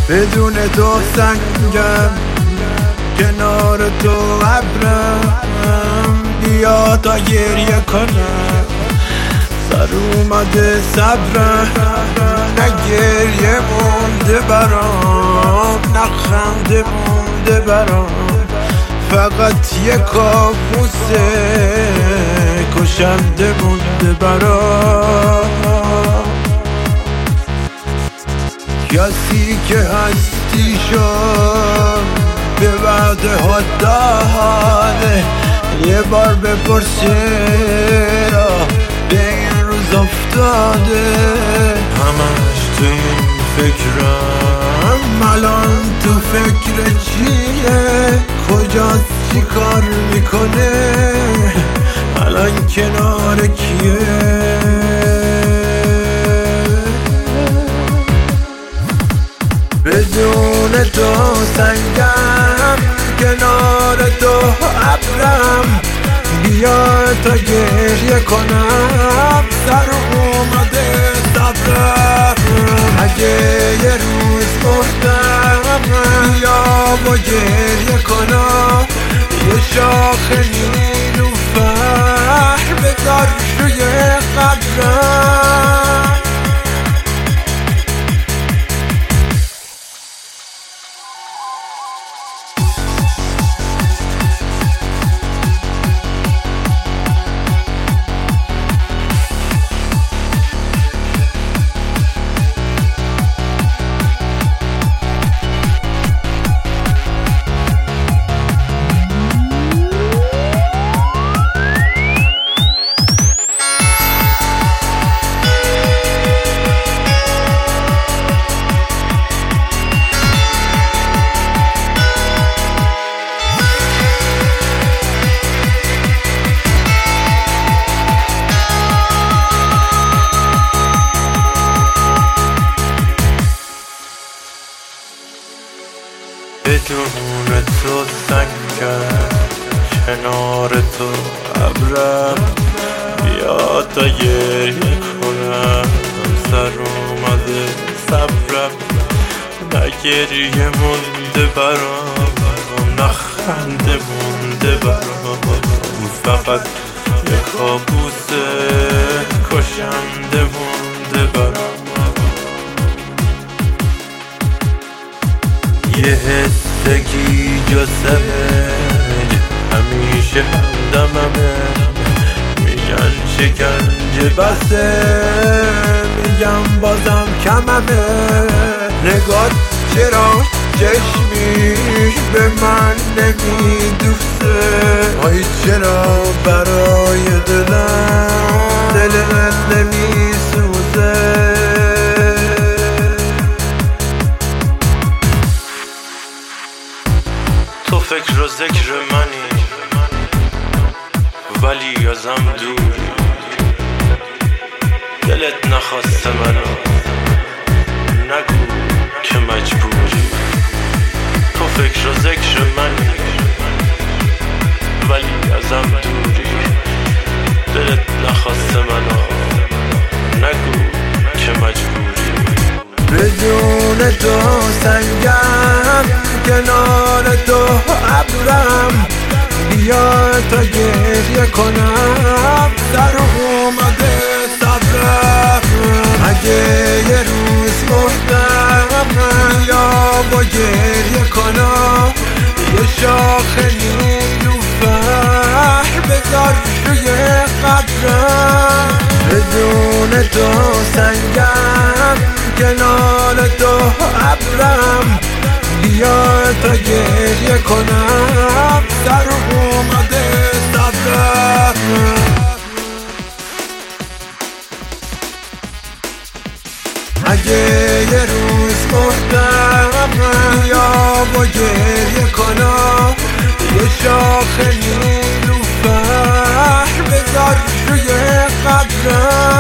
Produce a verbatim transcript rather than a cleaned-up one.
بدون تو سنگم، کنار تو ابرم. بیا تا گریه کنم، سر اومده صبرم. نه گریه مونده برام، نه خنده مونده برام، فقط یه کابوسه کشنده مونده برام. کسی که هستی شد به وعده ها داده، یه بار بپرس چرا به این روز افتاده. همش تو این فکرم، الان تو فکر چیه؟ کجاست چی کار میکنه؟ الان کنار کیه؟ بدون تو سنگم، کنار تو ابرم. بیا تا گریه کنم، سر اومده صبرم. اگه یه روز مردم، بیا و گریه کنم. یه شاخ نیلوفر بذار روی قبرم. بدون تو سنگم، کنار تو ابرم. بیا تا گریه کنم، سر اومده صبرم. نه گریه مونده برام، نه خنده مونده برام، فقط یه کابوسه کشنده مونده برام. یه حسگی جسمه همیشه همدممه، میگن شکنجه بسه، میگم بازم کممه. نگات چرا چشمیش به من نمیدوسته؟ آی چرا برای دلم دل من نمیسوزه؟ تو فکر و ذکر منی ولی ازم دوری، دلت نخواسته منو نگو که مجبوری. تو فکر و ذکر منی ولی ازم دوری، دلت نخواسته منو نگو که مجبوری. بدون تو سنگم، کنار تو ابرم. بیا تا گریه کنم، در اومده صبرم. اگه یه روز مردم، یا با گریه کنم. یه شاخ نیلوفر بذار روی قبرم. بدون تو سنگم، کنار تو ابرم. بیا تا گریه کنم، در اومده صبرم. اگه یه روز مردم، یا با گریه کنم. یه شاخ نیلوفر بذار روی قبرم.